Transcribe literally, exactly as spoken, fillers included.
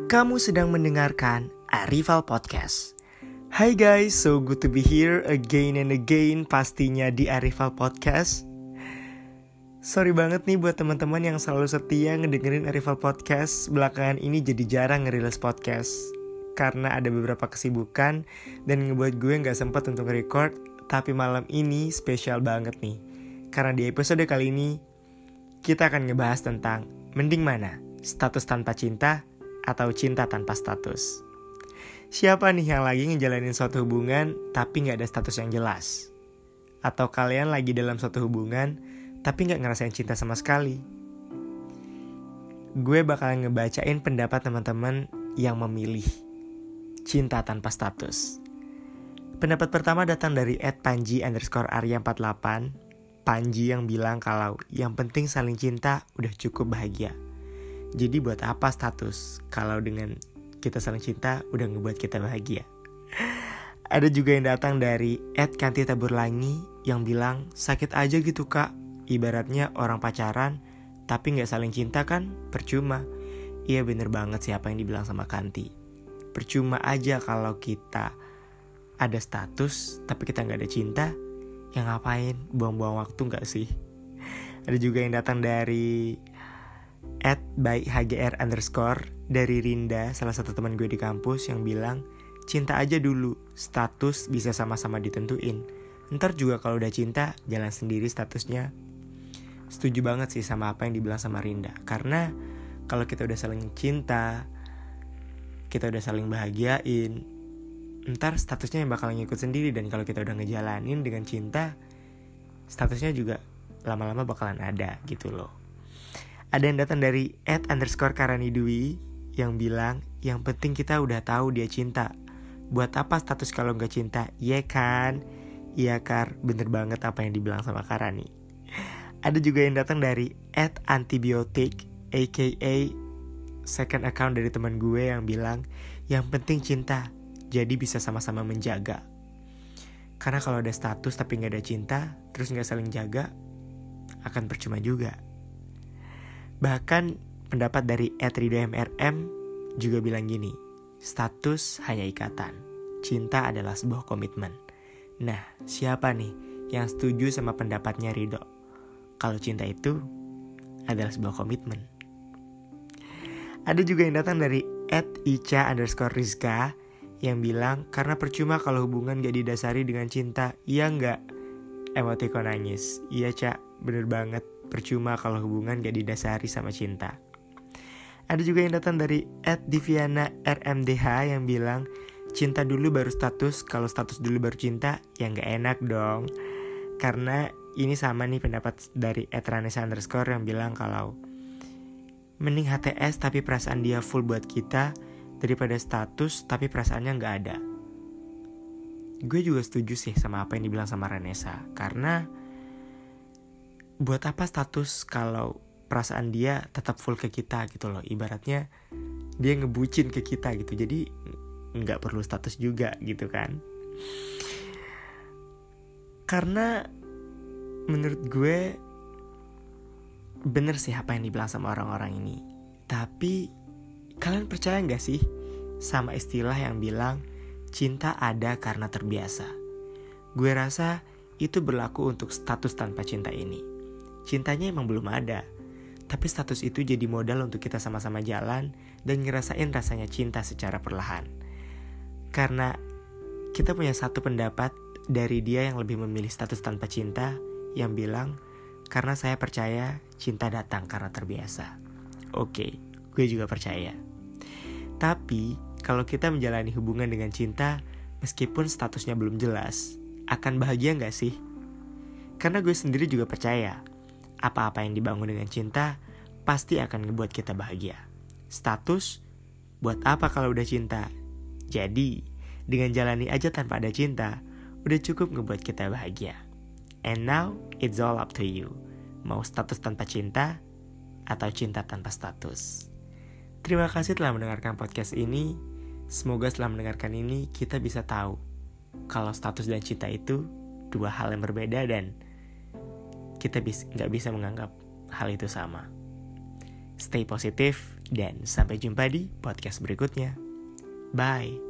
Kamu sedang mendengarkan Arrival Podcast. Hai guys, so good to be here again and again pastinya di Arrival Podcast. Sorry banget nih buat teman-teman yang selalu setia ngedengerin Arrival Podcast. Belakangan ini jadi jarang ngerilis podcast karena ada beberapa kesibukan dan ngebuat gue gak sempat untuk record. Tapi malam ini spesial banget nih, karena di episode kali ini kita akan ngebahas tentang mending mana, status tanpa cinta atau cinta tanpa status. Siapa nih yang lagi ngejalanin suatu hubungan tapi gak ada status yang jelas? Atau kalian lagi dalam suatu hubungan tapi gak ngerasain cinta sama sekali? Gue bakalan ngebacain pendapat teman-teman yang memilih cinta tanpa status. Pendapat pertama datang dari et panji underscore arya empat puluh delapan. Panji yang bilang kalau yang penting saling cinta udah cukup bahagia. Jadi buat apa status kalau dengan kita saling cinta udah ngebuat kita bahagia. Ada juga yang datang dari et kanti taburlangi yang bilang sakit aja gitu kak. Ibaratnya orang pacaran tapi gak saling cinta kan percuma. Iya bener banget sih apa yang dibilang sama Kanti. Percuma aja kalau kita ada status tapi kita gak ada cinta. Ya ngapain, buang-buang waktu gak sih? Ada juga yang datang dari et by hgr underscore dari Rinda, salah satu teman gue di kampus yang bilang cinta aja dulu, status bisa sama-sama ditentuin. Ntar juga kalau udah cinta, jalan sendiri statusnya. Setuju banget sih sama apa yang dibilang sama Rinda. Karena kalau kita udah saling cinta, kita udah saling bahagiain, ntar statusnya yang bakal ngikut sendiri. Dan kalau kita udah ngejalanin dengan cinta, statusnya juga lama-lama bakalan ada gitu loh. Ada yang datang dari et underscore karanidwi yang bilang yang penting kita udah tahu dia cinta. Buat apa status kalau gak cinta? Iya kan? Iya Kar, bener banget apa yang dibilang sama Karani. Ada juga yang datang dari et antibiotik aka second account dari teman gue yang bilang yang penting cinta, jadi bisa sama-sama menjaga. Karena kalau ada status tapi gak ada cinta, terus gak saling jaga, akan percuma juga. Bahkan pendapat dari et rido mrm juga bilang gini, status hanya ikatan, cinta adalah sebuah komitmen. Nah, siapa nih yang setuju sama pendapatnya Rido? Kalau cinta itu adalah sebuah komitmen. Ada juga yang datang dari et ica underscore rizka yang bilang karena percuma kalau hubungan gak didasari dengan cinta. Iya gak? Emoticon nangis. Iya Cak, bener banget. Percuma kalau hubungan gak didasari sama cinta. Ada juga yang datang dari et diviana rmdh yang bilang cinta dulu baru status, kalau status dulu baru cinta, ya gak enak dong. Karena ini sama nih pendapat dari et ranesa underscore yang bilang kalau mending H T S tapi perasaan dia full buat kita daripada status tapi perasaannya gak ada. Gue juga setuju sih sama apa yang dibilang sama Ranesa. Karena buat apa status kalau perasaan dia tetap full ke kita gitu loh. Ibaratnya dia ngebucin ke kita gitu. Jadi gak perlu status juga gitu kan. Karena menurut gue bener sih apa yang dibilang sama orang-orang ini. Tapi kalian percaya gak sih sama istilah yang bilang cinta ada karena terbiasa? Gue rasa itu berlaku untuk status tanpa cinta ini. Cintanya emang belum ada, tapi status itu jadi modal untuk kita sama-sama jalan dan ngerasain rasanya cinta secara perlahan. Karena kita punya satu pendapat dari dia yang lebih memilih status tanpa cinta, yang bilang karena saya percaya cinta datang karena terbiasa. Oke, gue juga percaya. Tapi kalau kita menjalani hubungan dengan cinta, meskipun statusnya belum jelas, akan bahagia gak sih? Karena gue sendiri juga percaya apa-apa yang dibangun dengan cinta pasti akan ngebuat kita bahagia. Status, buat apa kalau udah cinta? Jadi, dengan jalani aja tanpa ada cinta, udah cukup ngebuat kita bahagia. And now, it's all up to you. Mau status tanpa cinta, atau cinta tanpa status. Terima kasih telah mendengarkan podcast ini. Semoga setelah mendengarkan ini, kita bisa tahu kalau status dan cinta itu dua hal yang berbeda dan kita bis, gak bisa menganggap hal itu sama. Stay positif Dan sampai jumpa di podcast berikutnya. Bye.